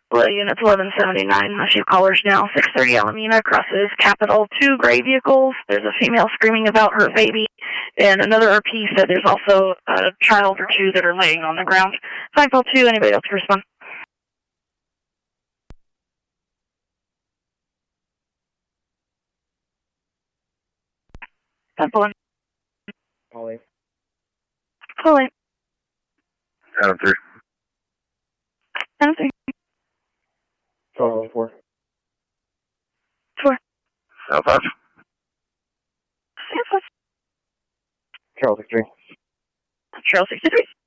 Units 1179, issue callers now. 630 Alameda crosses Capitol. 2 gray vehicles. There's a female screaming about her baby. And another RP said there's also a child or 2 that are laying on the ground. 502, anybody else respond? Temple. Polly. Polly. Adam 3. Adam 3. Charles 4. 4. Adam 5. Sam 5. Charles 63. Charles 63.